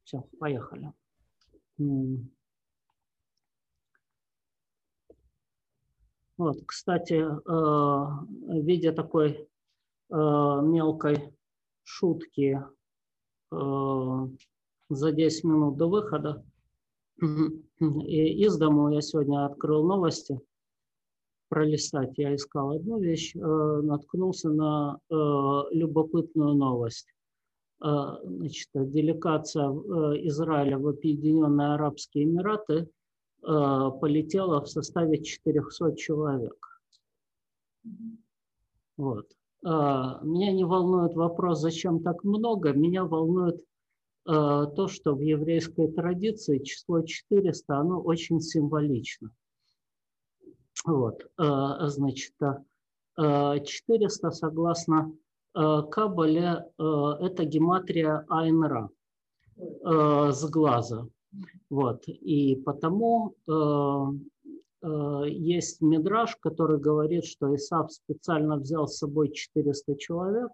Все, поехали. Вот, кстати, в виде такой мелкой шутки за 10 минут до выхода из дому я сегодня открыл новости. Пролистать я искал одну вещь, наткнулся на любопытную новость. Значит, делегация Израиля в Объединенные Арабские Эмираты полетела в составе 400 человек. Вот. Меня не волнует вопрос, зачем так много, меня волнует то, что в еврейской традиции число 400, оно очень символично. Вот. Значит, 400, согласно Каббале, это гематрия Айн-Ра с глаза. Вот. И потому есть мидраш, который говорит, что Исав специально взял с собой 400 человек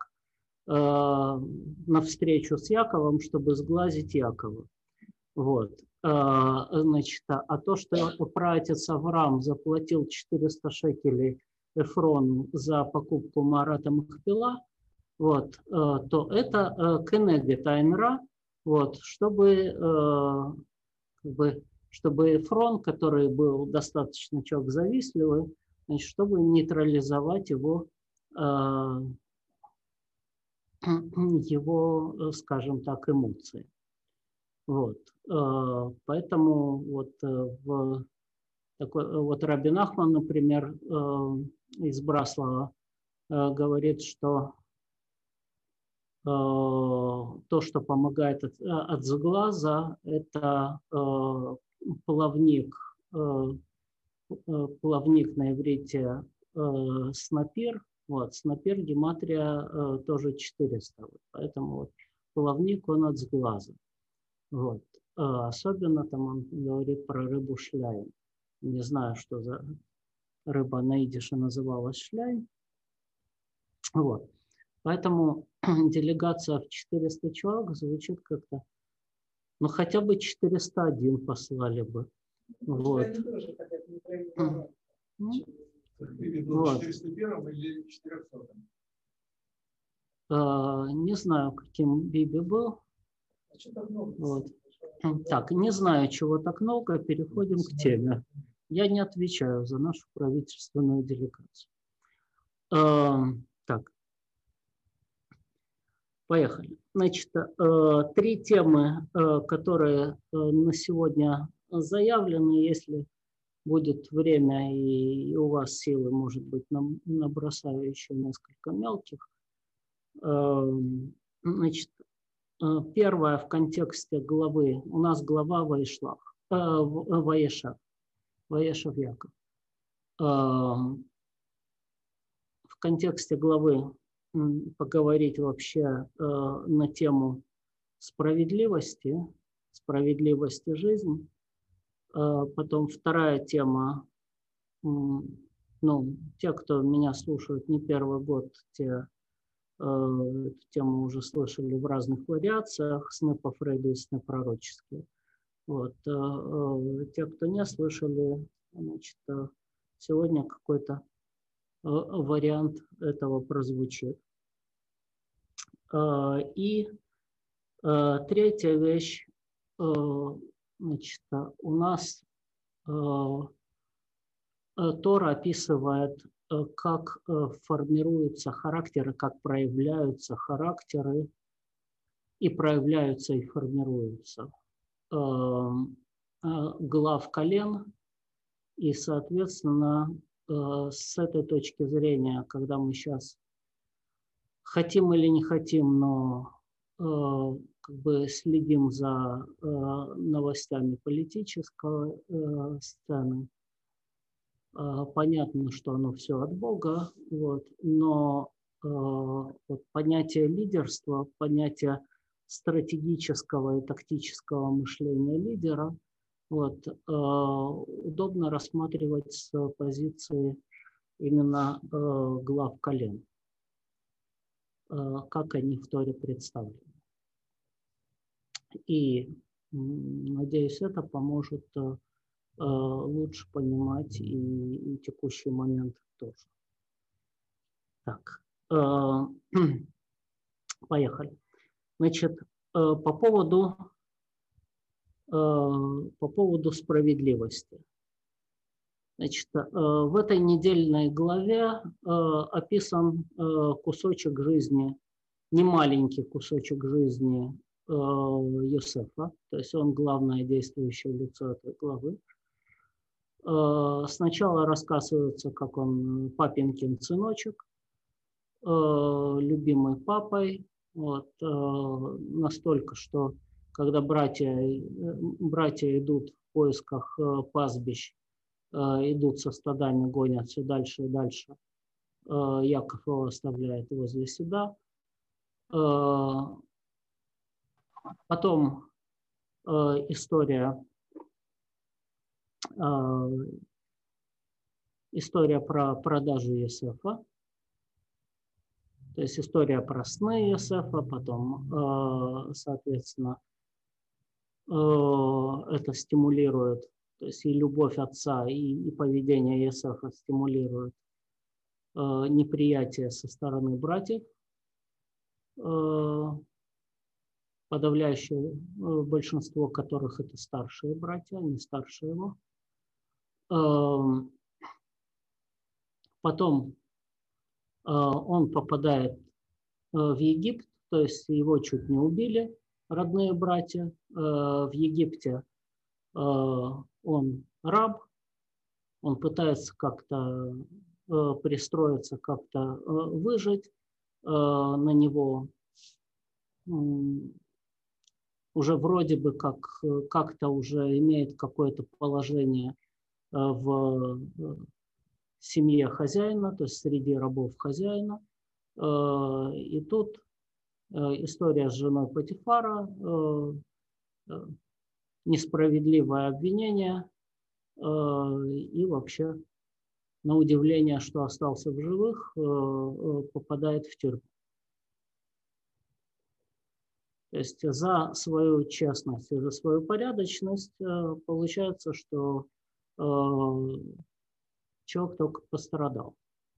на встречу с Яковом, чтобы сглазить Якова. Вот. Значит, а то, что праотец Авраам заплатил 400 шекелей Эфрону за покупку Марата Махпила, вот, то это кенегет Айн-Ра, вот, чтобы Эфрон, который был достаточно человек завистливый, значит, чтобы нейтрализовать его, скажем так, эмоции. Вот. Поэтому вот, вот Раби Нахман, например, из Браслава говорит, что то, что помогает от сглаза, это плавник на иврите снапир. Вот, снапир гематрия тоже 400. Вот, поэтому вот, плавник он от сглаза. Вот. Особенно там он говорит про рыбу шляй. Не знаю, что за рыба на идише называлась шляй. Вот. Поэтому делегация в 400 человек звучит как-то, ну хотя бы 401 послали бы. Вот. Вот. 401 или 400? Не знаю, каким Биби был. Вот. Так, не знаю, чего так много, переходим к теме. Я не отвечаю за нашу правительственную делегацию. Так, поехали. Значит, 3 темы, которые на сегодня заявлены, если будет время и у вас силы, может быть, набросаю еще несколько мелких. Значит, первое в контексте главы, у нас глава Ваешлав, Ваешав Яков. В контексте главы поговорить вообще на тему справедливости жизни. Потом вторая тема, ну, те, кто меня слушают не первый год, те эту тему уже слышали в разных вариациях, сны по Фрейду и сны пророческие. Вот. Те, кто не слышали, значит, сегодня какой-то вариант этого прозвучит. И третья вещь, значит, у нас Тора описывает, как формируются характеры, как проявляются характеры и проявляются и формируются глав колен. И, соответственно, с этой точки зрения, когда мы сейчас хотим или не хотим, но как бы следим за новостями политической сцены, понятно, что оно все от Бога, вот, но вот понятие лидерства, понятие стратегического и тактического мышления лидера, вот, удобно рассматривать с позиции именно глав колен, как они в Торе представлены. И, надеюсь, это поможет лучше понимать и текущий момент тоже. Так, поехали. Значит, по поводу справедливости. Значит, в этой недельной главе описан кусочек жизни, немаленький кусочек жизни Йосефа, то есть он главное действующее лицо этой главы. Сначала рассказывается, как он папинкин сыночек, любимый папой, вот, настолько, что когда братья идут в поисках пастбищ, идут со стадами, гонят все дальше и дальше, Яков его оставляет возле себя. Потом история про продажу Йосефа, то есть история про сны Йосефа, потом, соответственно, это стимулирует, то есть и любовь отца, и поведение Йосефа стимулирует неприятие со стороны братьев, подавляющее большинство которых это старшие братья, не старше его. Потом он попадает в Египет, то есть его чуть не убили родные братья. В Египте он раб, он пытается как-то пристроиться, как-то выжить. На него уже вроде бы как-то уже имеет какое-то положение в семье хозяина, то есть среди рабов хозяина. И тут история с женой Потифара, несправедливое обвинение и вообще, на удивление, что остался в живых, попадает в тюрьму. То есть за свою честность и за свою порядочность получается, что человек только пострадал.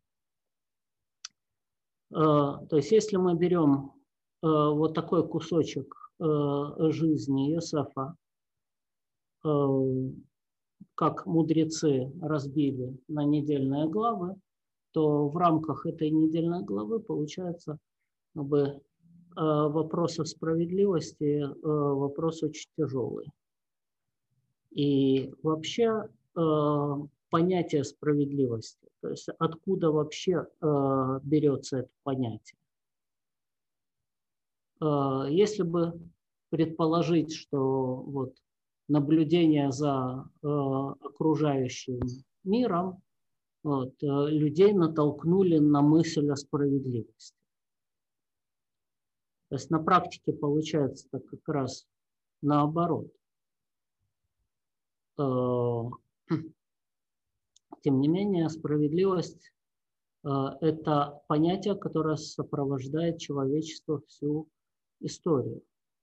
То есть если мы берем вот такой кусочек жизни Йосефа, как мудрецы разбили на недельные главы, то в рамках этой недельной главы получается вопрос о справедливости, вопрос очень тяжелый. И вообще понятие справедливости, то есть откуда вообще берется это понятие. Если бы предположить, что вот наблюдение за окружающим миром людей натолкнули на мысль о справедливости. То есть на практике получается так как раз наоборот. Тем не менее, справедливость – это понятие, которое сопровождает человечество всю историю.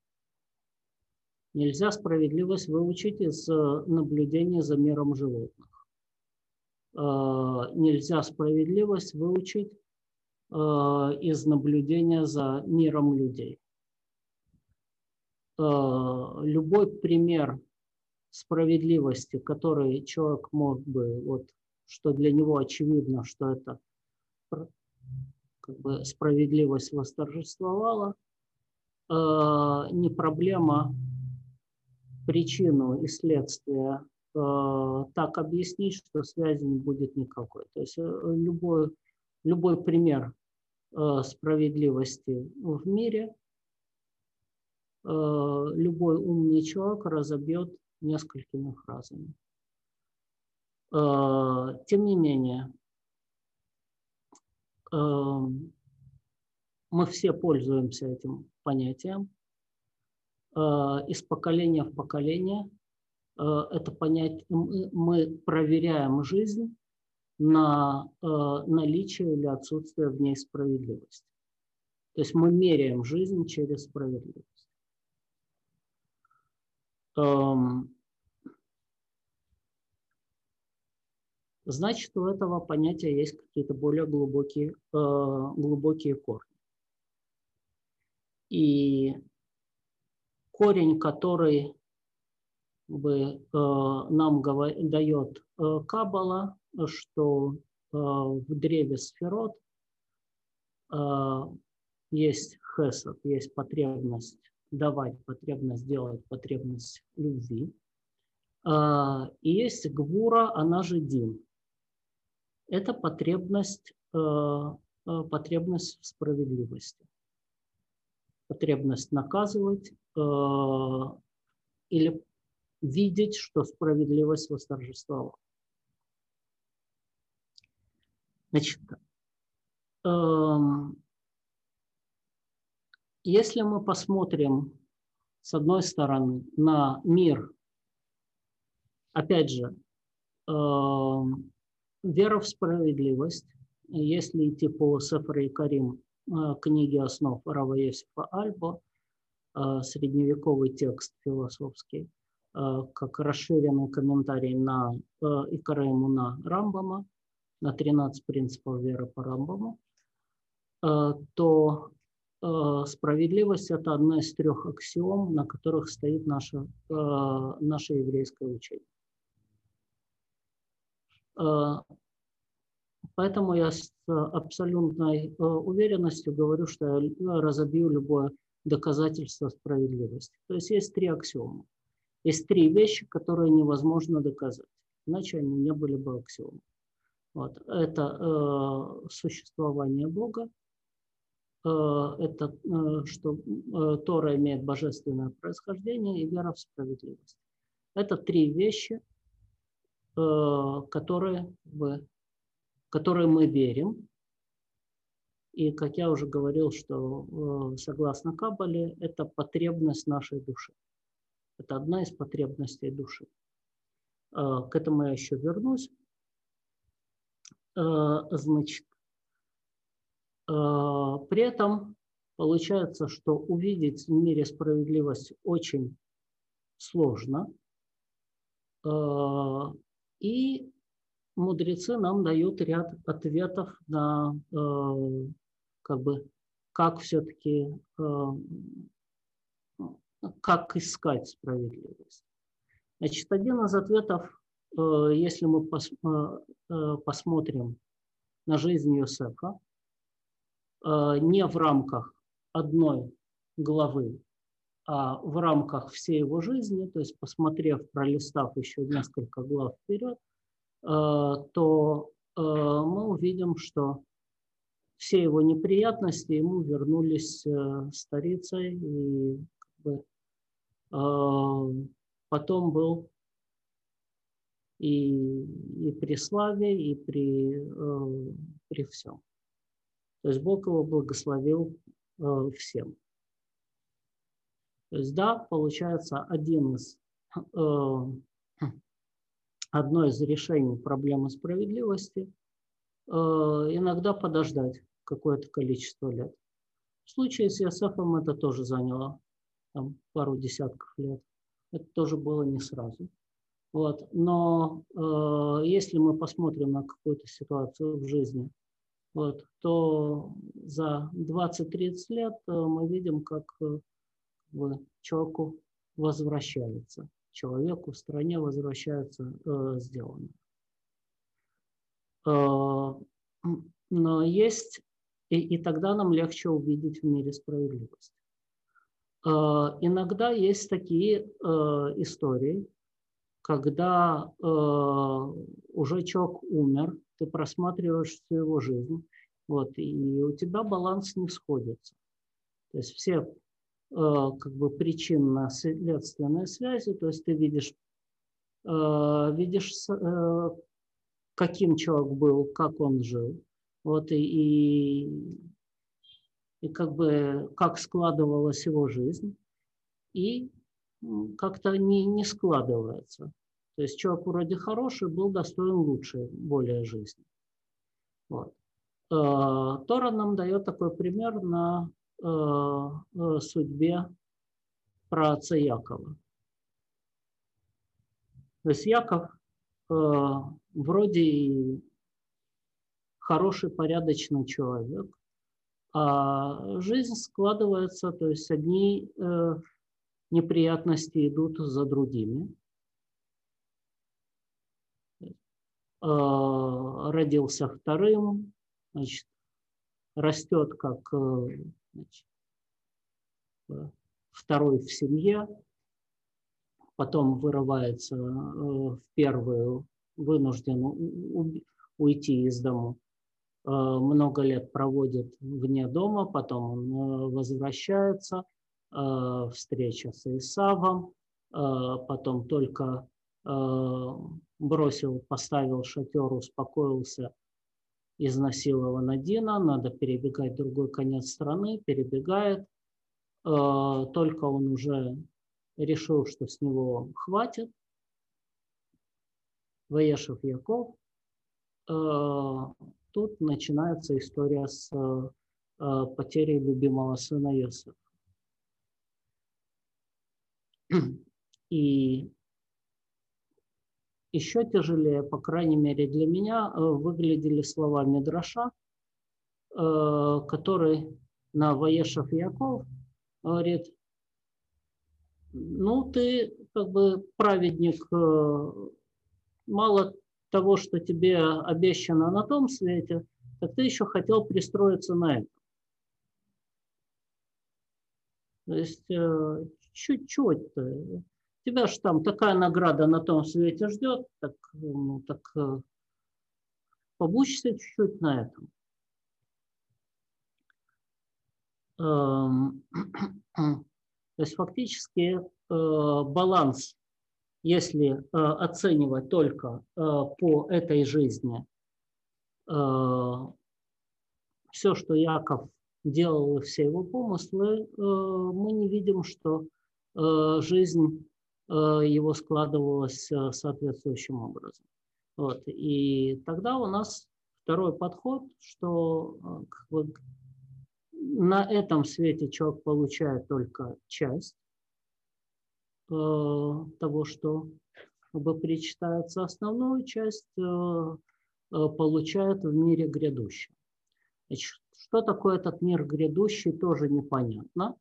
Нельзя справедливость выучить из наблюдений за миром животных. Нельзя справедливость выучить из наблюдения за миром людей. Любой пример справедливости, который человек мог бы, вот, что для него очевидно, что это как бы справедливость восторжествовала, не проблема причину и следствие так объяснить, что связи не будет никакой. То есть любой пример справедливости в мире любой умный человек разобьет несколькими фразами. Тем не менее, мы все пользуемся этим понятием. Из поколения в поколение это понятие, мы проверяем жизнь на наличие или отсутствие в ней справедливости. То есть мы меряем жизнь через справедливость. Значит, у этого понятия есть какие-то более глубокие корни. И корень, который нам дает Каббала, что в древе сферот есть хесед, есть потребность давать, потребность делать, потребность любви. И есть гвура, она же дин. Это потребность в справедливости. Потребность наказывать или видеть, что справедливость восторжествовала. Значит, если мы посмотрим, с одной стороны, на мир, опять же, вера в справедливость, если идти по Сефер Якарим, книге основ Рава Йосифа Альбо, средневековый текст философский, как расширенный комментарий на Икаре Эмуна Рамбама, на 13 принципов веры по Рамбаму, то справедливость – это одна из 3 аксиом, на которых стоит наше еврейское учение. Поэтому я с абсолютной уверенностью говорю, что я разобью любое доказательство справедливости. То есть есть 3 аксиома. Есть 3 вещи, которые невозможно доказать. Иначе они не были бы аксиомами. Вот. Это существование Бога, это что Тора имеет божественное происхождение и вера в справедливость. Это 3 вещи, которые мы верим. И, как я уже говорил, что согласно Каббале, это потребность нашей души. Это одна из потребностей души. К этому я еще вернусь. Значит, при этом получается, что увидеть в мире справедливость очень сложно. И мудрецы нам дают ряд ответов на как все-таки как искать справедливость. Значит, один из ответов, если мы посмотрим на жизнь Йосефа, не в рамках одной главы, а в рамках всей его жизни, то есть посмотрев, пролистав еще несколько глав вперед, то мы увидим, что все его неприятности ему вернулись старицей, и потом был и при славе, и при всем. То есть Бог его благословил всем. То есть да, получается, одно из решений проблемы справедливости иногда подождать какое-то количество лет. В случае с Йосефом это тоже заняло пару десятков лет. Это тоже было не сразу. Вот. Но если мы посмотрим на какую-то ситуацию в жизни, вот, то за 20-30 лет мы видим, как человеку возвращается, человеку в стране возвращается сделанное. Но есть, и тогда нам легче увидеть в мире справедливость. Иногда есть такие истории, когда уже человек умер, ты просматриваешь всю его жизнь, вот, и у тебя баланс не сходится. То есть все причинно-следственные связи, то есть ты видишь, каким человек был, как он жил, вот, и как складывалась его жизнь, и как-то не складывается. То есть человек вроде хороший, был достоин лучшей, более жизни. Вот. Тора нам дает такой пример на судьбе праотца Якова. То есть Яков вроде и хороший, порядочный человек, а жизнь складывается, то есть одни неприятности идут за другими. Родился вторым, значит, растет как значит, второй в семье, потом вырывается в первую, вынужден уйти из дому. Много лет проводит вне дома, потом он возвращается, встреча с Исавом, потом только бросил, поставил шатер, успокоился, изнасилована Дина, надо перебегать в другой конец страны, перебегает, только он уже решил, что с него хватит, Ваешев Яков, тут начинается история с потерей любимого сына Йосефа. И еще тяжелее, по крайней мере для меня, выглядели слова Мидраша, который на Ваешев Яков говорит: ну, ты как бы праведник, мало того, что тебе обещано на том свете, так ты еще хотел пристроиться на этом. То есть чуть-чуть. Тебя же там такая награда на том свете ждет, так, ну, так побудься чуть-чуть на этом. То есть фактически баланс, если оценивать только по этой жизни, все, что Яков делал, и все его помыслы, мы не видим, что жизнь его складывалась соответствующим образом. Вот. И тогда у нас второй подход, что на этом свете человек получает только часть того, что причитается, основную часть получает в мире грядущем. Значит, что такое этот мир грядущий, тоже непонятно.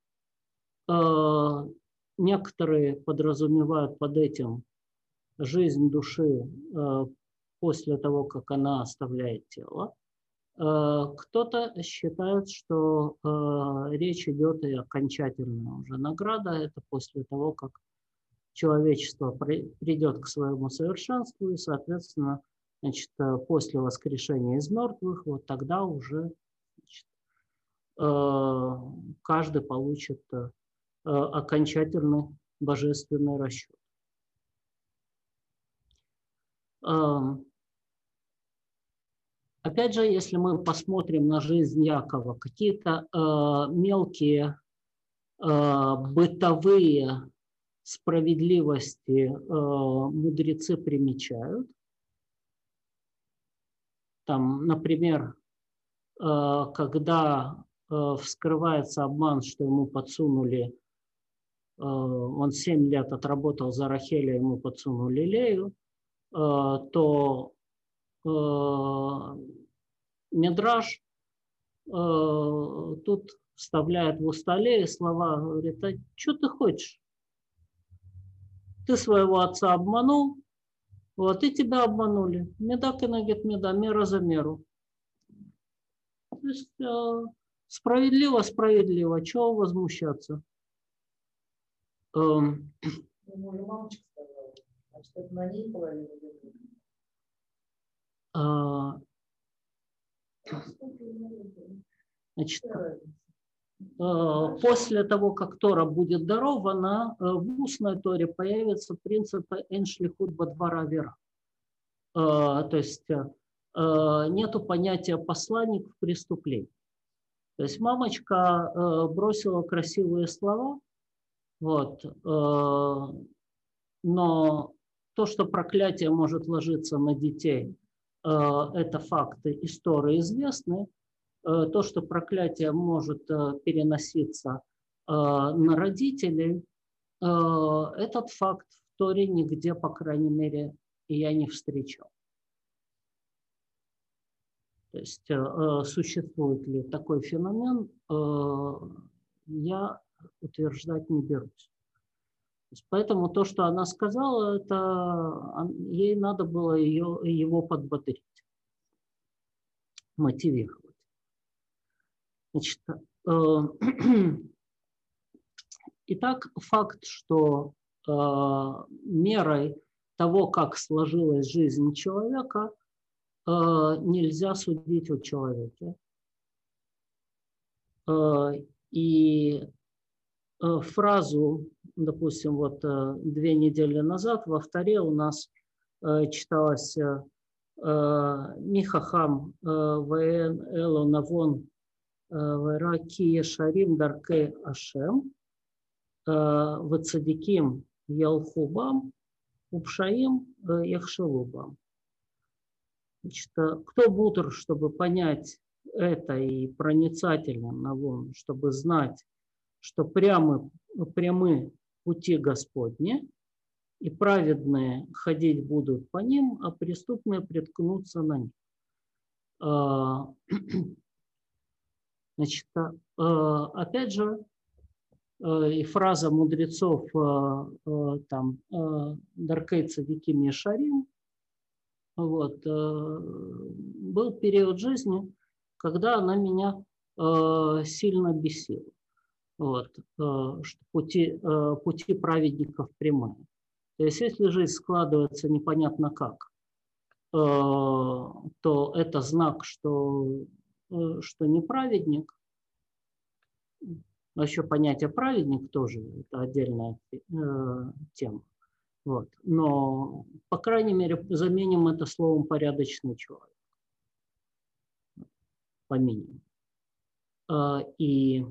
Некоторые подразумевают под этим жизнь души после того, как она оставляет тело. Кто-то считает, что речь идет и окончательная уже награда. Это после того, как человечество придет к своему совершенству, и, соответственно, значит, после воскрешения из мертвых, вот тогда уже, значит, каждый получит окончательный божественный расчет. Опять же, если мы посмотрим на жизнь Якова, какие-то мелкие бытовые справедливости мудрецы примечают. Там, например, когда вскрывается обман, что ему подсунули, он 7 лет отработал за Рахеля, ему подсунули Лею, то Мидраш тут вставляет в уста Леи слова, говорит: а что ты хочешь? Ты своего отца обманул, вот, и тебя обманули. Меда кенегет меда, мера за меру. То есть справедливо, справедливо, чего возмущаться? Мамочка сказала, значит, это на ней половина любви. Значит, после того, как Тора будет дарована, в устной Торе появится принцип «эншлихут бадвара вера». То есть нету понятия посланник в преступлении. То есть мамочка бросила красивые слова, вот, но то, что проклятие может ложиться на детей, это факты истории известны. То, что проклятие может переноситься на родителей, этот факт в Торе нигде, по крайней мере, я не встречал. То есть существует ли такой феномен, я утверждать не берусь. Поэтому то, что она сказала, ей надо было его подбодрить, мотивировать. Значит, итак, факт, что мерой того, как сложилась жизнь человека, нельзя судить о человеке. И фразу, допустим, вот 2 недели назад во Торе у нас читалось «Михахам вен эло навон вераки ешарим дарке ашем вацадиким ялхубам упшаим яхшелубам». Значит, кто мудр, чтобы понять это, и проницателен навон, чтобы знать, что прямы пути Господни, и праведные ходить будут по ним, а преступные приткнутся на них. Значит, опять же, и фраза мудрецов там «Даркей цадиким ешарим», вот, был период жизни, когда она меня сильно бесила. Вот, что пути праведников прямые. То есть, если жизнь складывается непонятно как, то это знак, что не праведник. Но еще понятие праведник тоже это отдельная тема. Вот. Но, по крайней мере, заменим это словом порядочный человек. По минимуму. И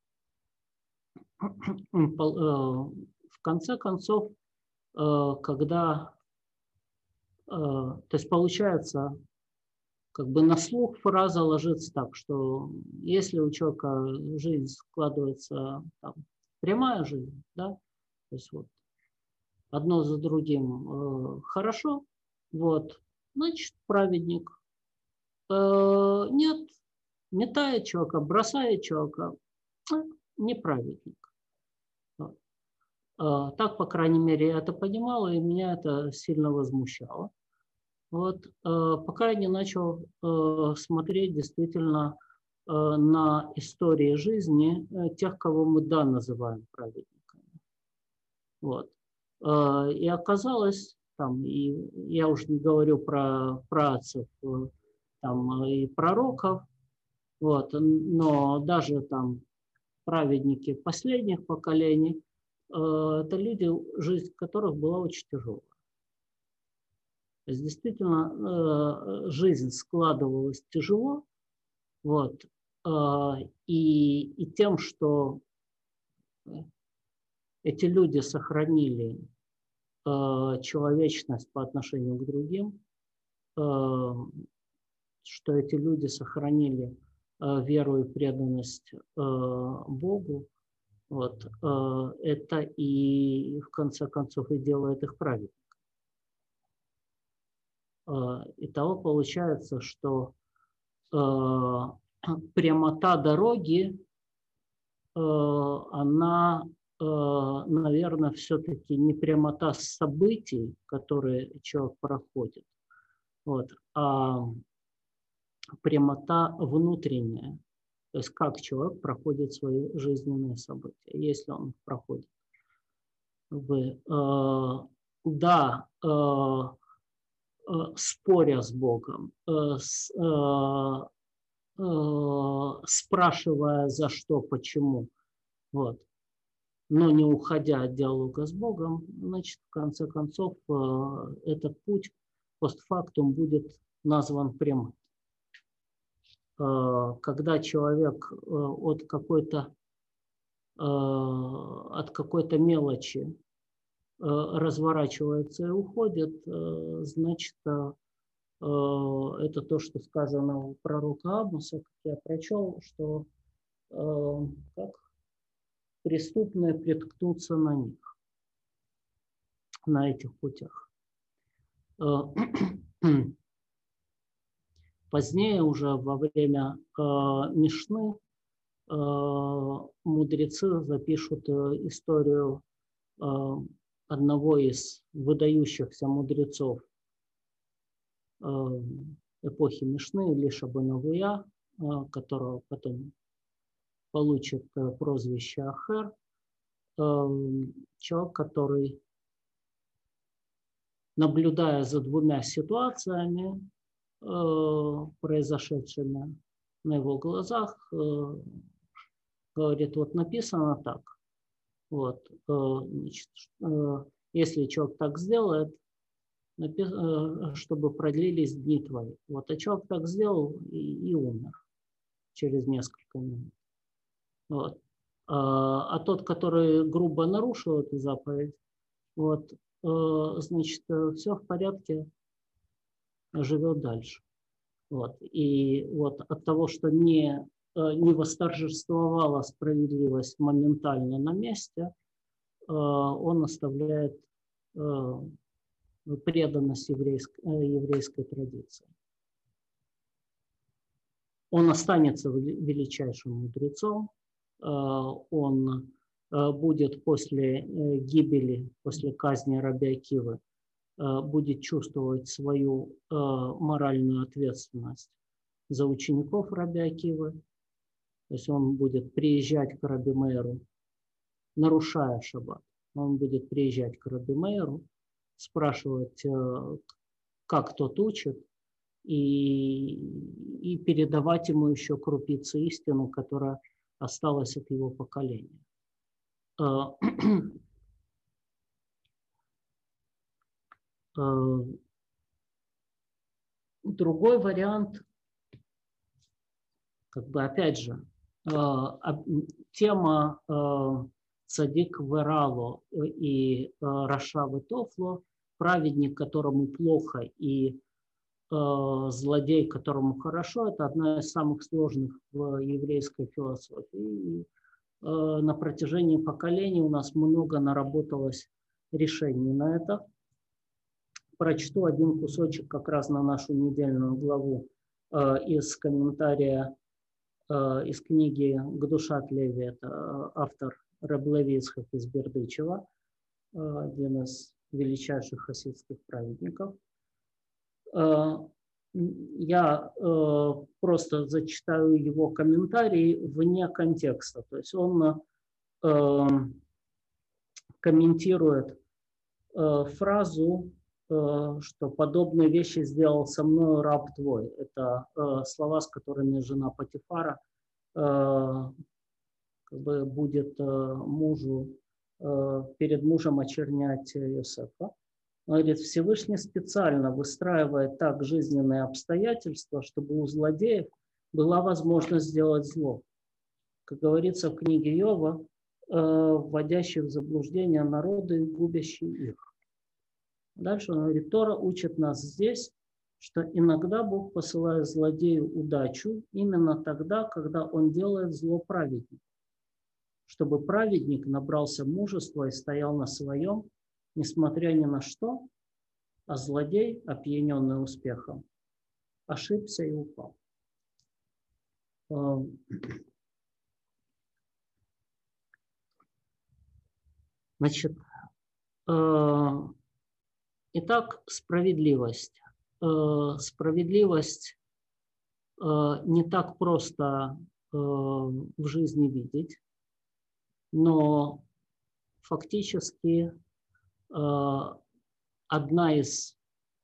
в конце концов, когда, то есть получается, как бы на слух фраза ложится так, что если у человека жизнь складывается там, прямая жизнь, да, то есть вот одно за другим хорошо, вот, значит праведник. Нет, метает человека, бросает человека, не праведник. Так, по крайней мере, я это понимала, и меня это сильно возмущало. Вот, пока я не начал смотреть действительно на истории жизни тех, кого мы называем праведниками. Вот. И оказалось, там, и я уже не говорю про праотцев там, и пророков, вот, но даже там праведники последних поколений, это люди, жизнь которых была очень тяжелая. То есть действительно жизнь складывалась тяжело, вот, и тем, что эти люди сохранили человечность по отношению к другим, что эти люди сохранили веру и преданность Богу, вот, это и в конце концов и делает их праведниками. Итого получается, что прямота дороги, она, наверное, все-таки не прямота событий, которые человек проходит, вот, а прямота внутренняя. То есть как человек проходит свои жизненные события, если он их проходит. Да, споря с Богом, спрашивая за что, почему, вот, но не уходя от диалога с Богом, значит, в конце концов, этот путь постфактум будет назван прямым. Когда человек от какой-то мелочи разворачивается и уходит, значит, это то, что сказано у пророка Амоса, как я прочел, что как преступные приткнутся на них. на этих путях. Позднее, уже во время Мишны, мудрецы запишут историю одного из выдающихся мудрецов эпохи Мишны, Илиша бен Авуя, которого потом получит прозвище Ахер, человек, который, наблюдая за двумя ситуациями, произошедшими на его глазах, говорит, вот написано так, вот, значит, если человек так сделает, чтобы продлились дни твои. Вот, а человек так сделал и умер через несколько минут. Вот. А тот, который грубо нарушил эту заповедь, вот, значит, все в порядке, живет дальше. Вот. И вот от того, что не восторжествовала справедливость моментально на месте, он оставляет преданность еврейской традиции. Он останется величайшим мудрецом, он будет после гибели, после казни раби Акивы, будет чувствовать свою моральную ответственность за учеников раби Акивы. То есть он будет приезжать к раби Меиру, нарушая шаббат. Он будет приезжать к раби Меиру, спрашивать, как тот учит, и передавать ему еще крупицы истины, которая осталась от его поколения. Другой вариант, как бы опять же, тема Цадик Верало и Рашав и Тофло, праведник, которому плохо, и злодей, которому хорошо, это одна из самых сложных в еврейской философии. И на протяжении поколений у нас много наработалось решений на это. Прочту один кусочек как раз на нашу недельную главу из комментария из книги Гдушат Леви, это автор Реб Леви Ицхак из Бердычева, один из величайших хасидских праведников. Я просто зачитаю его комментарий вне контекста. То есть он комментирует фразу, что подобные вещи сделал со мною раб твой. Это слова, с которыми жена Потифара как бы будет перед мужем очернять Иосифа. Он говорит, Всевышний специально выстраивает так жизненные обстоятельства, чтобы у злодеев была возможность сделать зло. Как говорится в книге Иова, вводящий в заблуждение народы и губящий их. Дальше он говорит, Тора учит нас здесь, что иногда Бог посылает злодею удачу именно тогда, когда он делает зло праведнику, чтобы праведник набрался мужества и стоял на своем, несмотря ни на что, а злодей, опьяненный успехом, ошибся и упал. Значит, итак, справедливость. Справедливость не так просто в жизни видеть, но фактически одна из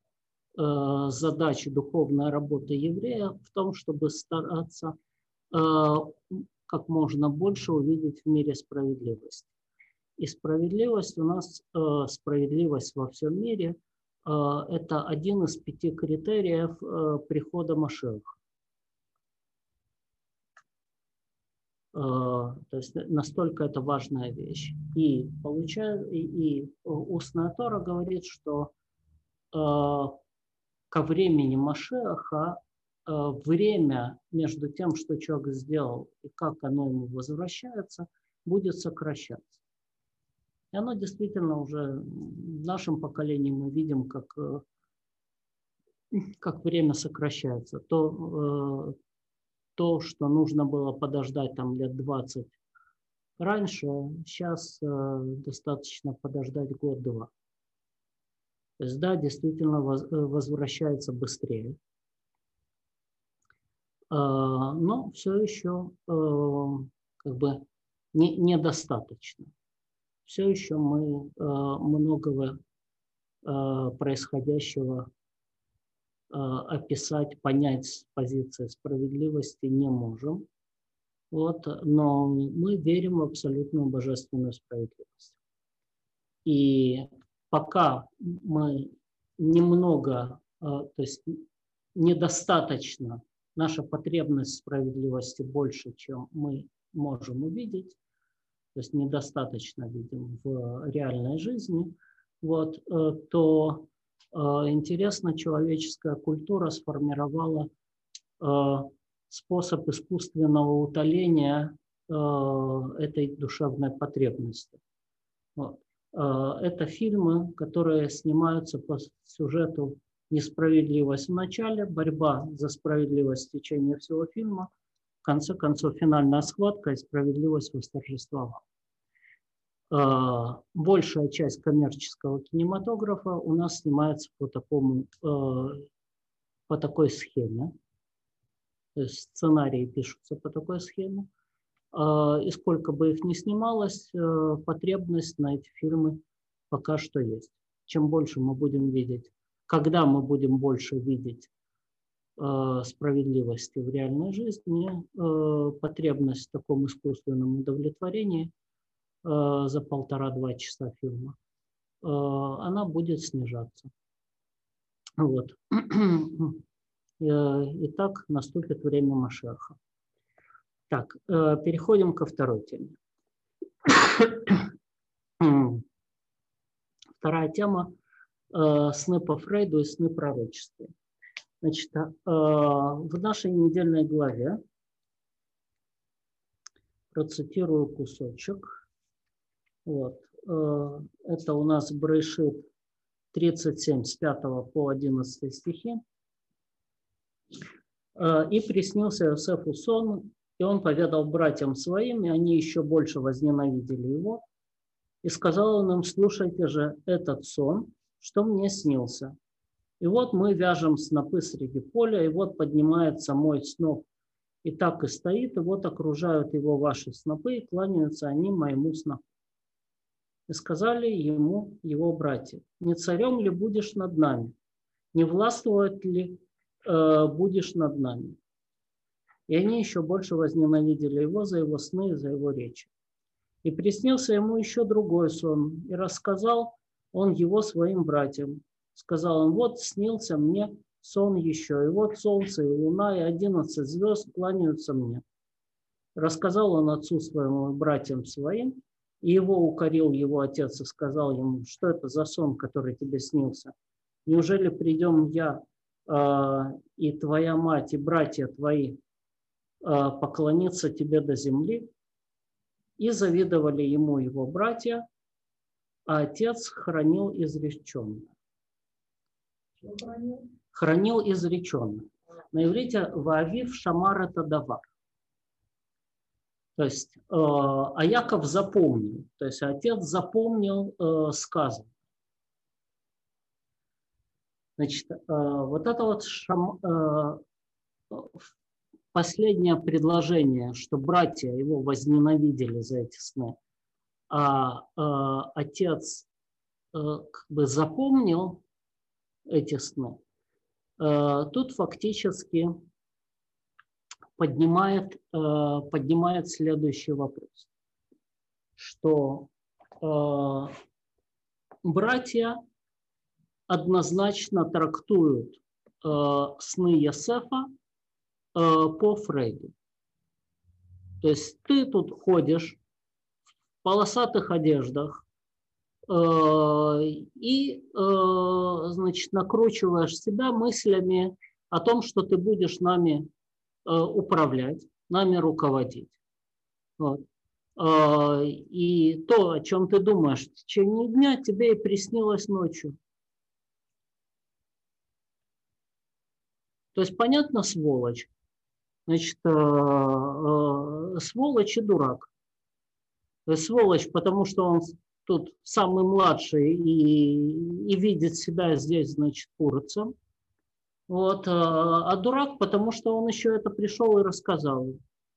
задач духовной работы еврея в том, чтобы стараться как можно больше увидеть в мире справедливость. И справедливость у нас, справедливость во всем мире, это один из 5 критериев прихода Машиаха. То есть настолько это важная вещь. И устная Тора говорит, что ко времени Машиаха время между тем, что человек сделал, и как оно ему возвращается, будет сокращаться. И оно действительно уже в нашем поколении мы видим, как время сокращается. То, что нужно было подождать там лет 20 раньше, сейчас достаточно подождать год-два. То есть, да, действительно возвращается быстрее. Но все еще как бы недостаточно. Все еще мы многого происходящего описать, понять с позиции справедливости не можем. Вот, но мы верим в абсолютную божественную справедливость. И пока мы немного, то есть недостаточно, наша потребность в справедливости больше, чем мы можем увидеть, то есть недостаточно видим в реальной жизни, вот, то интересно, человеческая культура сформировала способ искусственного утоления этой душевной потребности. Вот. Это фильмы, которые снимаются по сюжету несправедливость в начале, борьба за справедливость в течение всего фильма, в конце концов финальная схватка и справедливость восторжествовала. Большая часть коммерческого кинематографа у нас снимается по такой схеме. То есть сценарии пишутся по такой схеме. И сколько бы их ни снималось, потребность на эти фильмы пока что есть. Чем больше мы будем видеть, когда мы будем больше видеть справедливости в реальной жизни, потребность в таком искусственном удовлетворении за 1,5-2 часа фильма, она будет снижаться. Вот. Итак, наступит время Машиаха. Так, переходим ко второй теме. Вторая тема – сны по Фрейду и сны пророчества. Значит, в нашей недельной главе, процитирую кусочек, вот, это у нас Брешит 37 с 5 по 11 стихи. «И приснился Иосифу сон, и он поведал братьям своим, и они еще больше возненавидели его. И сказал он им: слушайте же этот сон, что мне снился. И вот мы вяжем снопы среди поля, и вот поднимается мой сноп, и так и стоит, и вот окружают его ваши снопы, и кланяются они моему снопу. И сказали ему его братья: не царем ли будешь над нами? Не властвовать ли будешь над нами? И они еще больше возненавидели его за его сны и за его речи. И приснился ему еще другой сон, и рассказал он его своим братьям. Сказал он: вот снился мне сон еще, и вот солнце, и луна, и 11 звезд кланяются мне. Рассказал он отцу своему и братьям своим, и его укорил его отец и сказал ему: что это за сон, который тебе снился? Неужели придем я и твоя мать, и братья твои поклониться тебе до земли? И завидовали ему его братья, а отец хранил изреченное. Хранил изреченное. На иврите «ваавив шамар это давар». То есть, а Яков запомнил, то есть отец запомнил сказанное. Значит, вот это вот последнее предложение, что братья его возненавидели за эти сны, а отец как бы запомнил эти сны, тут фактически поднимает следующий вопрос, что братья однозначно трактуют сны Йосефа по Фрейду. То есть ты тут ходишь в полосатых одеждах и, значит, накручиваешь себя мыслями о том, что ты будешь нами управлять, нами руководить. Вот. И то, о чем ты думаешь в течение дня, тебе и приснилось ночью. То есть, понятно, сволочь. Значит, сволочь и дурак. То есть, сволочь, потому что он тут самый младший и видит себя здесь, значит, курицем. Вот, а дурак, потому что он еще это пришел и рассказал.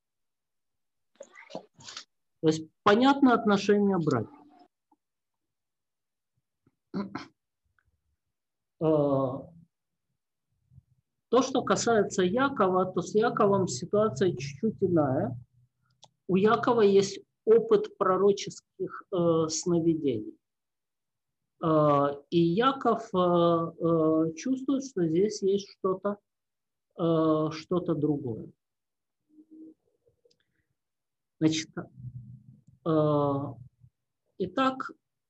То есть, понятно отношение братьев. То, что касается Якова, то с Яковом ситуация чуть-чуть иная. У Якова есть опыт пророческих сновидений. И Яков чувствует, что здесь есть что-то другое. Значит, итак,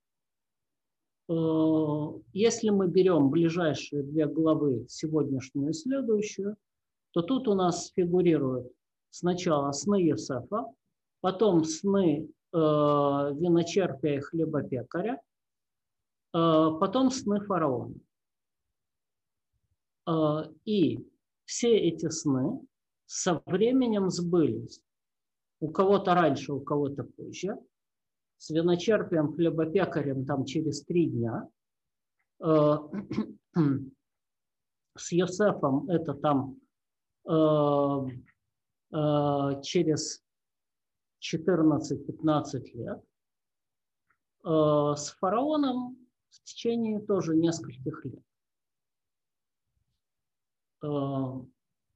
если мы берем ближайшие две главы, сегодняшнюю и следующую, то тут у нас фигурируют сначала сны Иосифа, потом сны виночерпия и хлебопекаря, потом сны фараона. И все эти сны со временем сбылись. У кого-то раньше, у кого-то позже. С виночерпием, хлебопекарем там через 3 дня. С Йосефом это там через 14-15 лет. С фараоном в течение тоже нескольких лет. То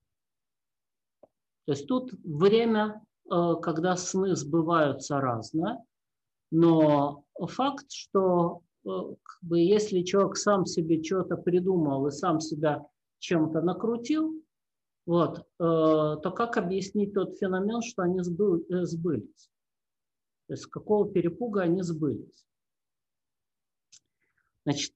есть тут время, когда сны сбываются, разное, но факт, что как бы, если человек сам себе что-то придумал и сам себя чем-то накрутил, вот, то как объяснить тот феномен, что они сбылись? То есть с какого перепуга они сбылись? Значит,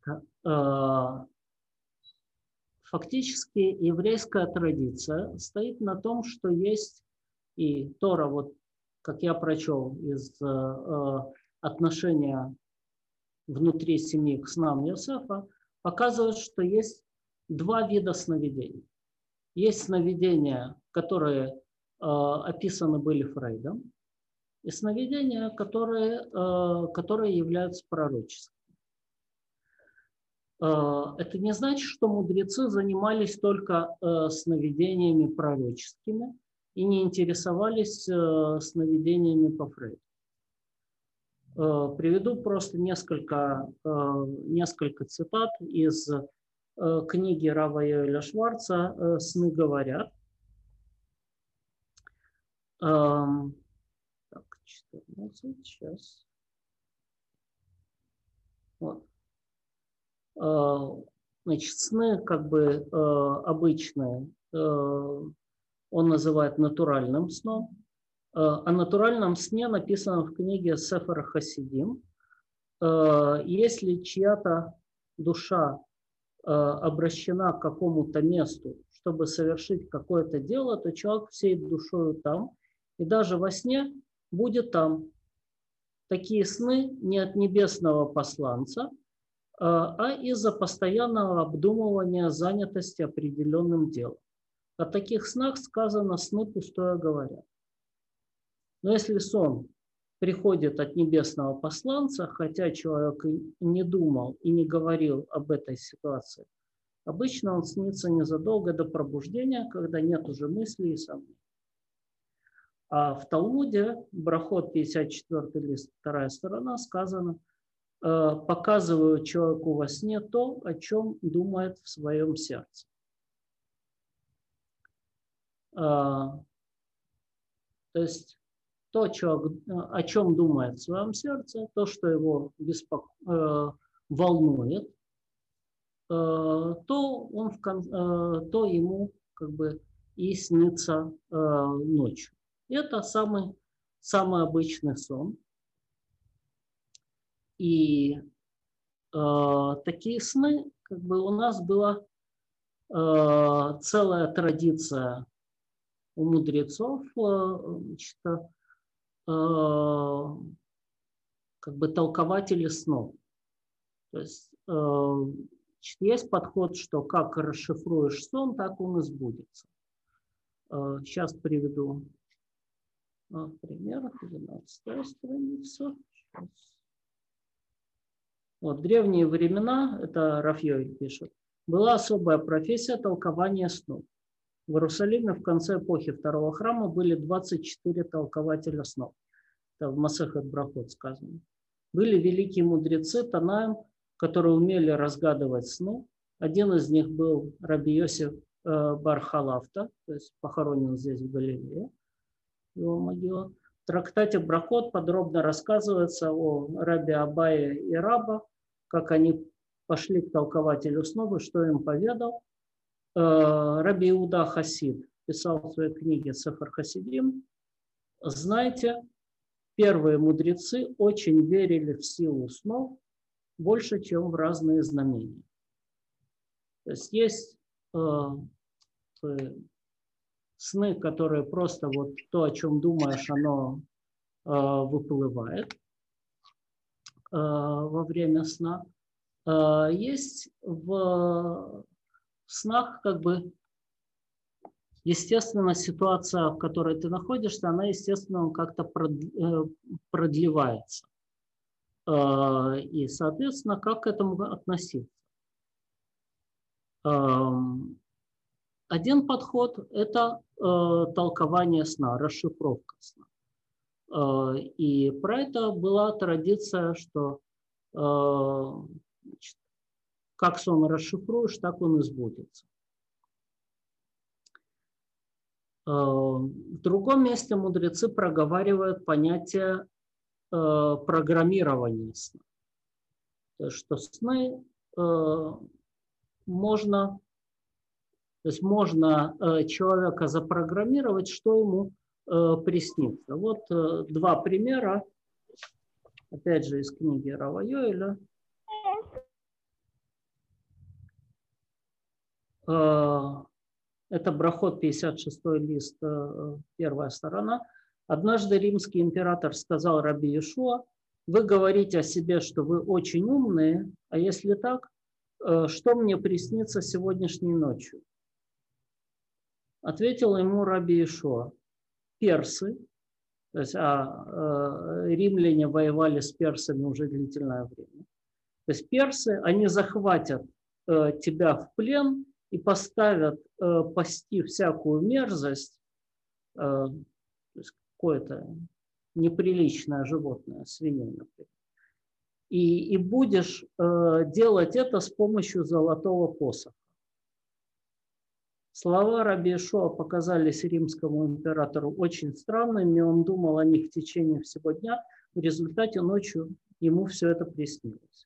фактически еврейская традиция стоит на том, что есть и Тора, вот как я прочел из отношения внутри семьи к снам Иосифа, показывает, что есть 2 вида сновидений. Есть сновидения, которые описаны были Фрейдом, и сновидения, которые являются пророческими. Это не значит, что мудрецы занимались только сновидениями пророческими и не интересовались сновидениями по Фрейду. Приведу просто несколько цитат из книги Рава Йоэля Шварца «Сны говорят». Так, 14, сейчас. Вот. Значит, сны как бы обычные он называет натуральным сном. О натуральном сне написано в книге Сефер Хасидим. Если чья-то душа обращена к какому-то месту, чтобы совершить какое-то дело, то человек всей душой там, и даже во сне будет там. Такие сны не от небесного посланца, а из-за постоянного обдумывания занятости определенным делом. О таких снах сказано: сны пустое говорят. Но если сон приходит от небесного посланца, хотя человек и не думал и не говорил об этой ситуации, обычно он снится незадолго до пробуждения, когда нет уже мыслей и сомнений. А в Талмуде, Брахот 54 лист, 2 сторона, сказано: показываю человеку во сне то, о чем думает в своем сердце. То есть то, о чем думает в своем сердце, то, что его волнует, то ему как бы и снится ночью. Это самый обычный сон. И такие сны, как бы у нас была целая традиция у мудрецов, значит, как бы толкователи снов. То есть есть подход, что как расшифруешь сон, так он и сбудется. Сейчас приведу пример, 12 страница. Вот, в древние времена, это Рафьёль пишет, была особая профессия толкования снов. В Иерусалиме в конце эпохи Второго храма были 24 толкователя снов. Это в Масехет Брахот сказано. Были великие мудрецы Танаим, которые умели разгадывать сны. Один из них был Раби Йосеф бар Халафта, то есть похоронен здесь в Галилее, его могила. В трактате Брахот подробно рассказывается о Раби Абае и Раба, как они пошли к толкователю снов и что им поведал. Раби Иуда Хасид писал в своей книге Сефер Хасидим: знаете, первые мудрецы очень верили в силу снов больше, чем в разные знамения. То есть сны, которые просто вот то, о чем думаешь, оно выплывает во время сна. Есть в снах как бы естественно ситуация, в которой ты находишься, она естественно как-то продлевается. И соответственно, как к этому относиться? Один подход – это толкование сна, расшифровка сна. И про это была традиция, что как сон расшифруешь, так он и сбудется. В другом месте мудрецы проговаривают понятие программирования сна. То есть, что сны можно человека запрограммировать, что ему приснится. Вот два примера, опять же, из книги Рава Йоэля. Это Брахот, 56 лист, первая сторона. Однажды римский император сказал Раби Йешуа: вы говорите о себе, что вы очень умные, а если так, что мне приснится сегодняшней ночью? Ответил ему Раби Йешуа: персы, то есть римляне воевали с персами уже длительное время. То есть персы, они захватят тебя в плен и поставят пасти всякую мерзость, то есть какое-то неприличное животное, свиней, например. И будешь делать это с помощью золотого посоха. Слова Раби Йешуа показались римскому императору очень странными, он думал о них в течение всего дня, в результате ночью ему все это приснилось.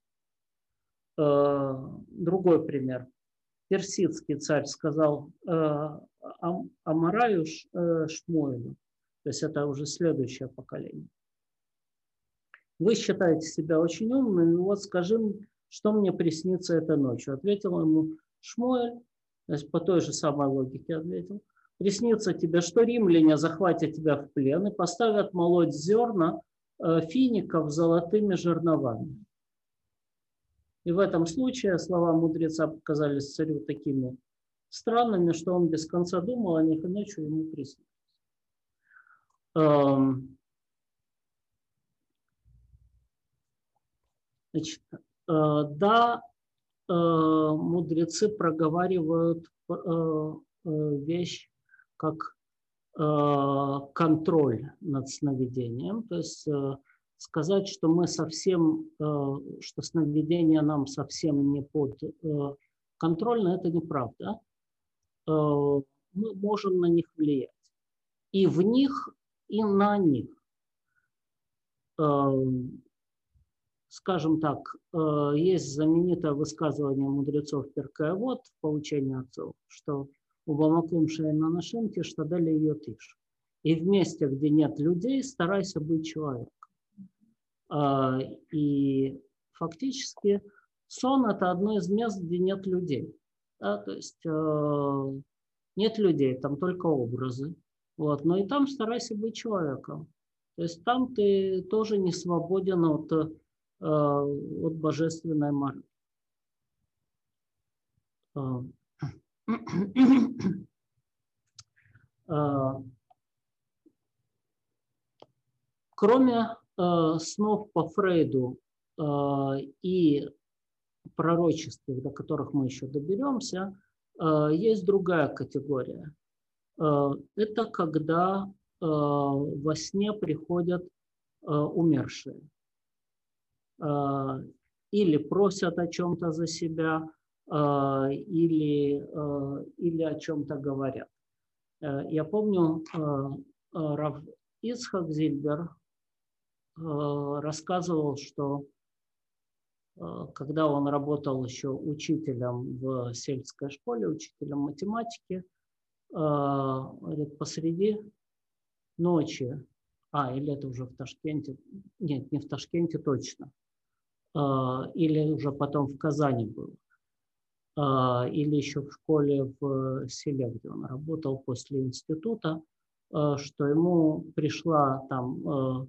Другой пример. Персидский царь сказал Амараю Шмуэлю, то есть это уже следующее поколение: вы считаете себя очень умным, вот скажи, что мне приснится этой ночью. Ответил ему Шмуэль, то есть по той же самой логике ответил: приснится тебе, что римляне захватят тебя в плен и поставят молоть зерна фиников золотыми жерновами. И в этом случае слова мудреца показались царю такими странными, что он без конца думал о них, и ночью ему приснилось. Значит, да, мудрецы проговаривают вещь как контроль над сновидением, то есть сказать, что мы совсем, что сновидение нам совсем не подконтрольно, это неправда. Мы можем на них влиять. И в них, и на них. Скажем так, есть знаменитое высказывание мудрецов Перкей Авот в «Поучении отцов», что «Убамакум шейна нашим тиштадали ее тиш». И в месте, где нет людей, старайся быть человеком. И фактически сон – это одно из мест, где нет людей. Да? То есть нет людей, там только образы. Вот. Но и там старайся быть человеком. То есть там ты тоже не свободен от божественной морали. Кроме снов по Фрейду и пророчеств, до которых мы еще доберемся, есть другая категория. Это когда во сне приходят умершие. Или просят о чем-то за себя, или о чем-то говорят. Я помню, Рав Ицхак Зильбер рассказывал, что когда он работал еще учителем в сельской школе, учителем математики, посреди ночи, или это уже в Ташкенте, нет, не в Ташкенте точно, или уже потом в Казани был, или еще в школе в селе, где он работал после института, что ему пришла там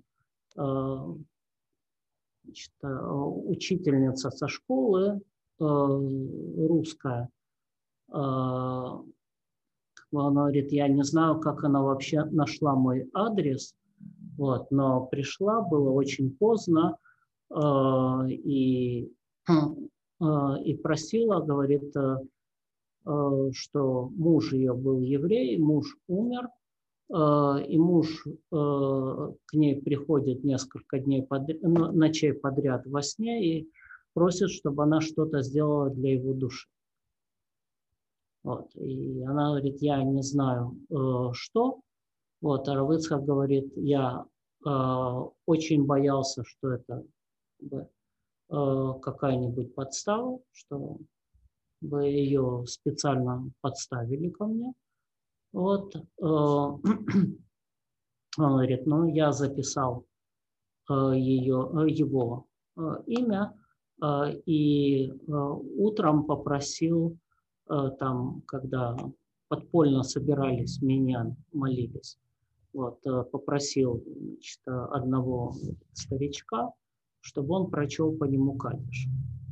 учительница со школы русская. Она говорит, я не знаю, как она вообще нашла мой адрес, но пришла, было очень поздно, и просила, говорит, что муж ее был еврей, муж умер, и муж к ней приходит несколько ночей подряд во сне и просит, чтобы она что-то сделала для его души. И она говорит, я не знаю, что. А Рав Ицхак говорит, я очень боялся, что это какая-нибудь подстава, что вы ее специально подставили ко мне. Он говорит, я записал его имя и утром попросил, там, когда подпольно собирались, меня молились, попросил, значит, одного старичка, чтобы он прочел по нему кадиш.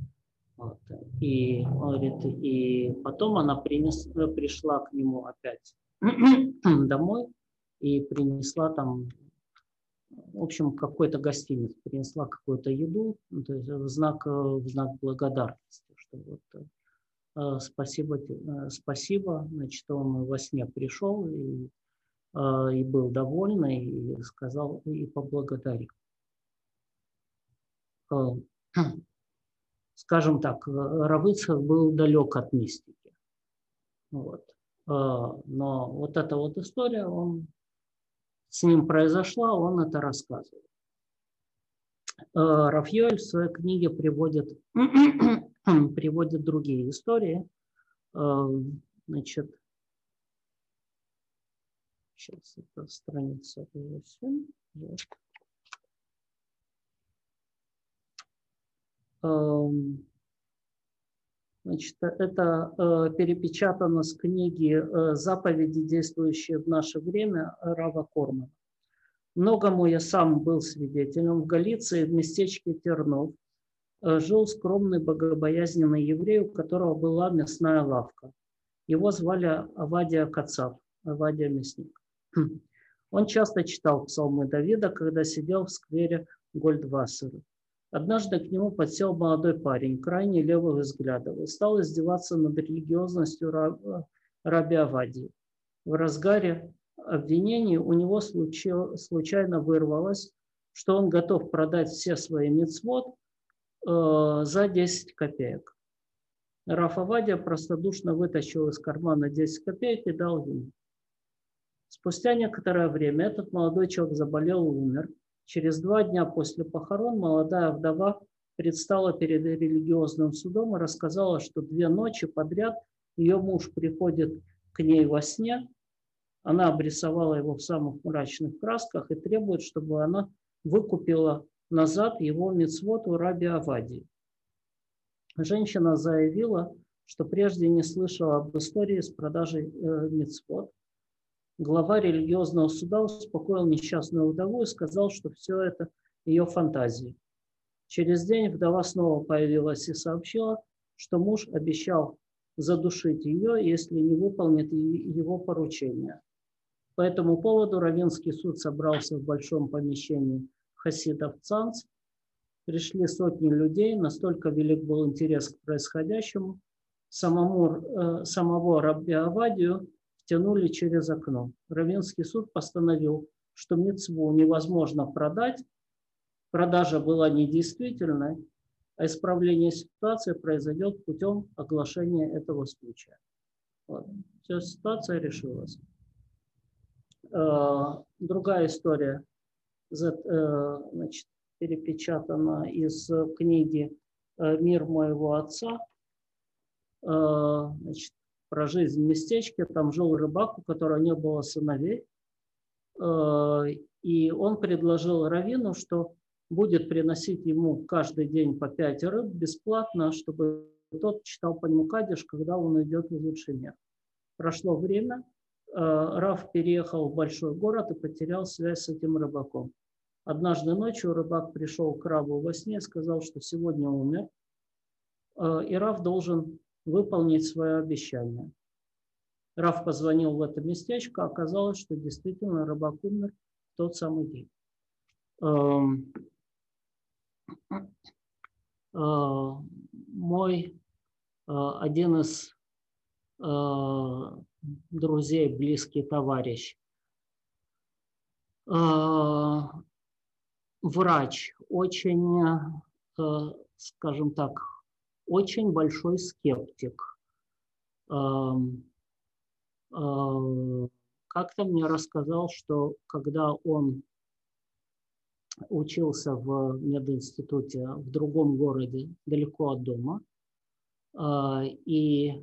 И, говорит, и потом она пришла к нему опять домой и принесла там, в общем, какой-то гостиниц, принесла какую-то еду, то есть в знак благодарности, что спасибо, значит, он во сне пришел и был довольный, и сказал, и поблагодарил. Скажем так, Рав Ицхак был далек от мистики. Но эта история, с ним произошла, он это рассказывал. Рав Йоэль в своей книге приводит другие истории. Значит, сейчас это страница 8. Значит, это перепечатано с книги «Заповеди, действующие в наше время» Рава Кормана. Многому я сам был свидетелем. В Галиции, в местечке Тернов, жил скромный богобоязненный еврей, у которого была мясная лавка. Его звали Авадия Кацав, Авадия мясник. Он часто читал псалмы Давида, когда сидел в сквере Гольдвассера. Однажды к нему подсел молодой парень, крайне левых взглядов, и стал издеваться над религиозностью раби Авадии. В разгаре обвинений у него случайно вырвалось, что он готов продать все свои мицвот за 10 копеек. Рав Авадия простодушно вытащил из кармана 10 копеек и дал ему. Спустя некоторое время этот молодой человек заболел и умер. Через 2 дня после похорон молодая вдова предстала перед религиозным судом и рассказала, что 2 ночи подряд ее муж приходит к ней во сне. Она обрисовала его в самых мрачных красках и требует, чтобы она выкупила назад его мицвот у раби Авадии. Женщина заявила, что прежде не слышала об истории с продажей мицвот. Глава религиозного суда успокоил несчастную вдову и сказал, что все это ее фантазии. Через день вдова снова появилась и сообщила, что муж обещал задушить ее, если не выполнит его поручение. По этому поводу Равинский суд собрался в большом помещении хасидов Цанц. Пришли сотни людей, настолько велик был интерес к происходящему. Самого Рабби Авадию втянули через окно. Равинский суд постановил, что мицву невозможно продать, продажа была недействительной, а исправление ситуации произойдет путем оглашения этого случая. Вот. Вся ситуация решилась. Другая история, значит, перепечатана из книги «Мир моего отца». Значит, про жизнь в местечке. Там жил рыбак, у которого не было сыновей. И он предложил раввину, что будет приносить ему каждый день по 5 рыб бесплатно, чтобы тот читал по нему кадиш, когда он уйдет в лучший мир. Прошло время, Рав переехал в большой город и потерял связь с этим рыбаком. Однажды ночью рыбак пришел к Раву во сне и сказал, что сегодня умер, и Рав должен выполнить свое обещание. Рав позвонил в это местечко, оказалось, что действительно рыбак умер в тот самый день. Мой один из друзей, близкий товарищ, врач, очень, скажем так, очень большой скептик. Как-то мне рассказал, что когда он учился в мединституте в другом городе, далеко от дома, и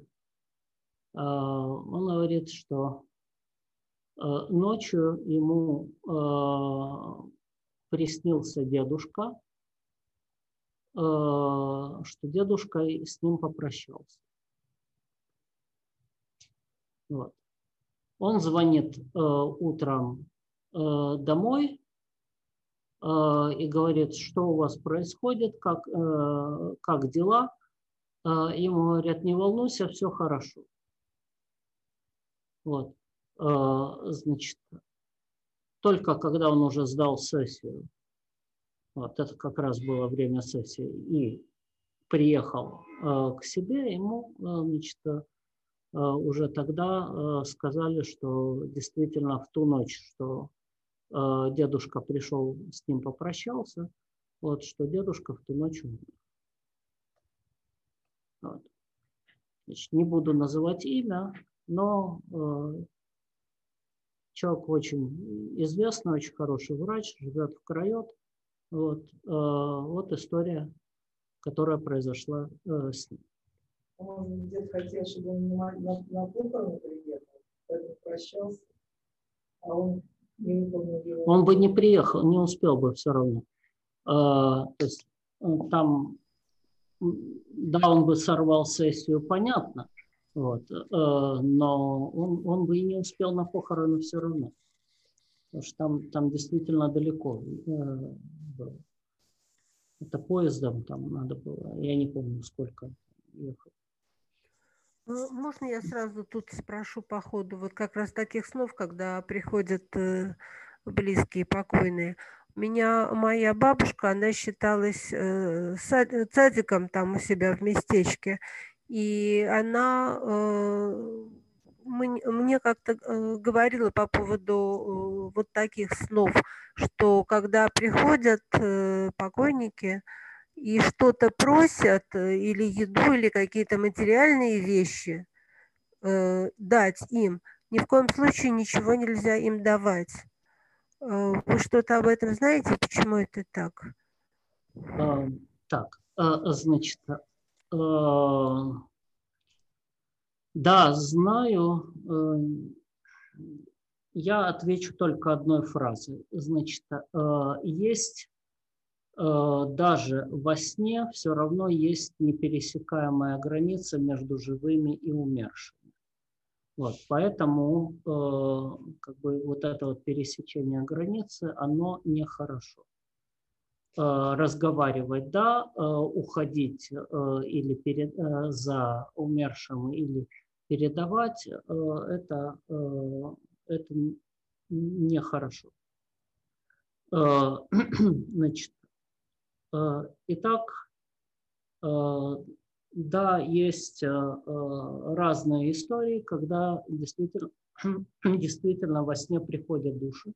он говорит, что ночью ему приснился дедушка, что дедушка с ним попрощался. Вот. Он звонит утром домой и говорит, что у вас происходит, как дела. Ему говорят, не волнуйся, все хорошо. Вот. Значит, только когда он уже сдал сессию, вот это как раз было время сессии, и приехал к себе, ему, значит, уже тогда сказали, что действительно в ту ночь, что дедушка пришел, с ним попрощался, вот, что дедушка в ту ночь умер. Вот. Значит, не буду называть имя, но человек очень известный, очень хороший врач, живет в Крайот. Вот, вот история, которая произошла с ним. Он дед хотел, чтобы он на похороны приехал, поэтому прощался, а он не выполнил его. Он бы не приехал, не успел бы все равно. То есть там, да, он бы сорвал сессию, понятно, вот, но он бы и не успел на похороны все равно. Потому что там действительно далеко было. Это поездом там надо было, я не помню, сколько ехать. Можно я сразу тут спрошу по ходу, вот как раз таких снов, когда приходят близкие, покойные. У меня моя бабушка, она считалась цадиком там у себя в местечке, и она мне как-то говорила по поводу вот таких снов, что когда приходят покойники, и что-то просят, или еду, или какие-то материальные вещи дать им, ни в коем случае ничего нельзя им давать. Вы что-то об этом знаете? Почему это так? Так, значит, да, знаю. Я отвечу только одной фразой. Значит, есть даже во сне все равно есть непересекаемая граница между живыми и умершими. Вот, поэтому как бы вот это вот пересечение границы, оно нехорошо. Разговаривать, да, уходить или за умершим, или передавать, это нехорошо. Значит, итак, да, есть разные истории, когда действительно во сне приходят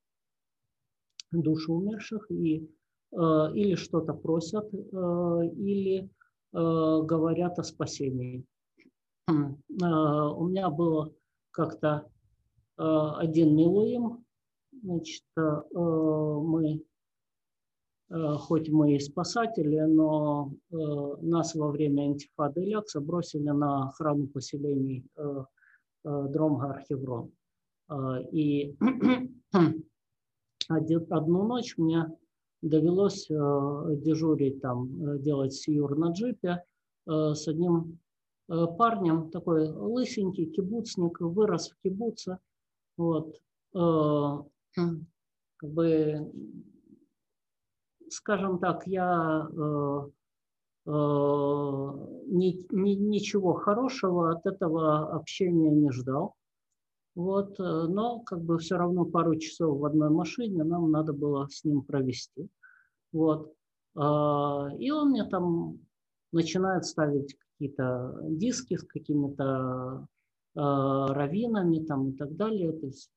души умерших, и или что-то просят, или говорят о спасении. У меня было как-то один милуим, значит, мы, хоть мы и спасатели, но нас во время интифады Илякса бросили на охрану поселений Дромгар-Хеврон. И одну ночь мне довелось дежурить там, делать сиюр на джипе с одним парнем, такой лысенький кибуцник, вырос в кибуце. Вот. Как бы, скажем так, я ничего хорошего от этого общения не ждал. Вот, но как бы все равно пару часов в одной машине нам надо было с ним провести. Вот. И он мне там начинает ставить какие-то диски с какими-то раввинами там, и так далее. То есть,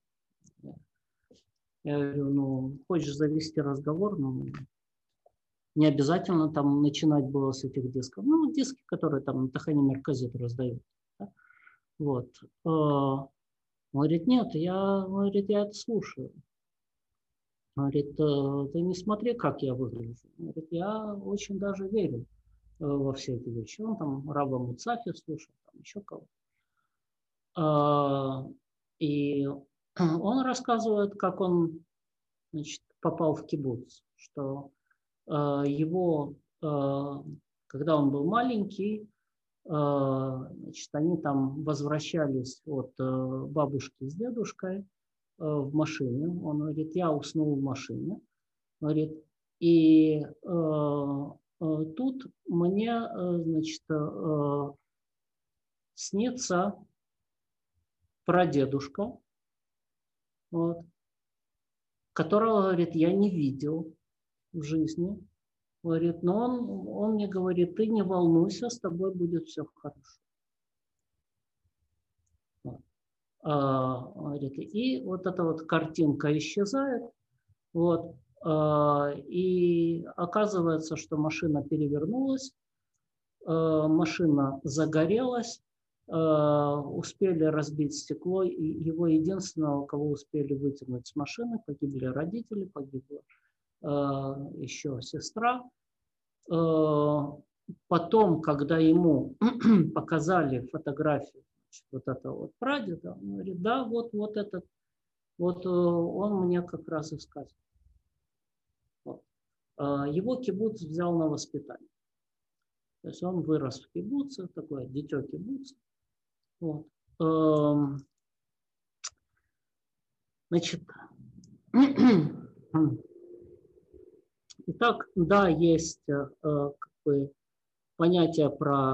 я говорю, ну, хочешь завести разговор, ну, не обязательно там начинать было с этих дисков. Ну, диски, которые там на Тахани Мерказит раздают. Да? Вот. Он говорит, нет, я это слушаю. Говорит, ты не смотри, как я выгляжу. Говорит, я очень даже верю во все эти вещи. Он там Раба Муцафи слушал, там еще кого-то. И он рассказывает, как он, значит, попал в кибуц, что его, когда он был маленький, значит, они там возвращались от бабушки с дедушкой в машине. Он говорит, я уснул в машине. Говорит, и тут мне, значит, снится прадедушка, вот, которого, говорит, я не видел в жизни. Говорит, но он мне говорит, ты не волнуйся, с тобой будет все хорошо. Вот. Говорит, и вот эта вот картинка исчезает. Вот. И оказывается, что машина перевернулась, машина загорелась, успели разбить стекло, и его единственного, кого успели вытянуть с машины, погибли родители, погибла еще сестра. Потом, когда ему показали фотографию вот этого вот прадеда, он говорит, да, вот этот, вот он мне как раз и сказал. Вот. Его кибуц взял на воспитание. То есть он вырос в кибуце, такое дитё кибуца. Вот. Значит, итак, да, есть как бы понятие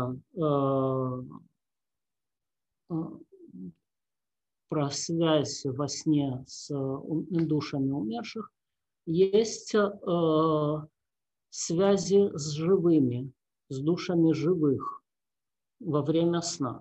про связь во сне с душами умерших. Есть связи с живыми, с душами живых во время сна.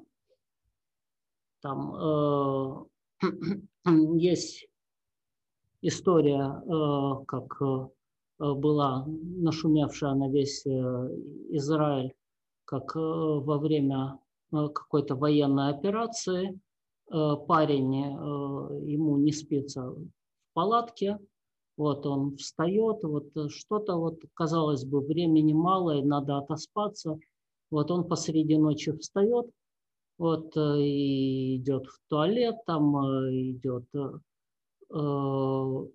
Там есть история, как была нашумевшая на весь Израиль, как во время какой-то военной операции парень, ему не спится в палатке, вот он встает, вот что-то, вот казалось бы, времени мало, и надо отоспаться, вот он посреди ночи встает, вот и идет в туалет, там идет, в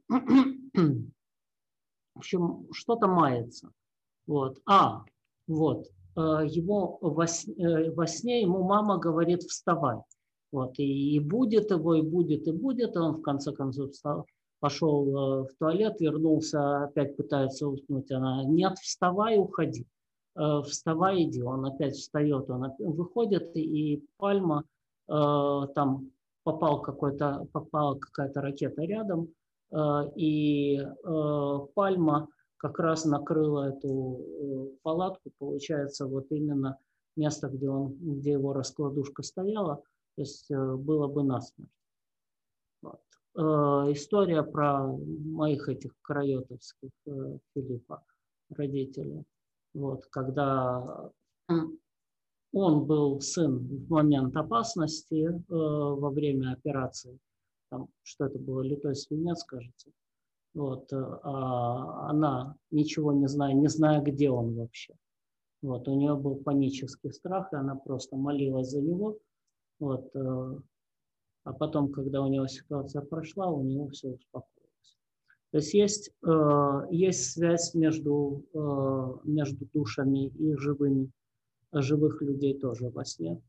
общем, что-то мается, вот, вот, его во сне ему мама говорит, вставай. Вот, и будет его, и будет, и будет. И он в конце концов пошел в туалет, вернулся, опять пытается уснуть. Она: нет, вставай, уходи. Вставай, иди. Он опять встает, он выходит, и Пальма, там попала какая-то ракета рядом, и Пальма как раз накрыла эту палатку, получается, вот именно место, где его раскладушка стояла, то есть было бы насмерть. Вот. История про моих этих карайотовских Филиппа, родителей. Вот, когда он был сын в момент опасности во время операции, там, что это было, литой свинец, кажется. Вот, а она, ничего не зная, где он вообще. Вот, у нее был панический страх, и она просто молилась за него. Вот, а потом, когда у него ситуация прошла, у него все успокоилось. То есть есть связь между душами и живых людей тоже во сне.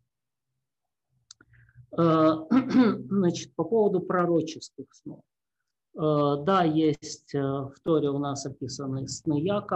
Значит, по поводу пророческих снов. Да, есть в Торе у нас описаны сны Якова.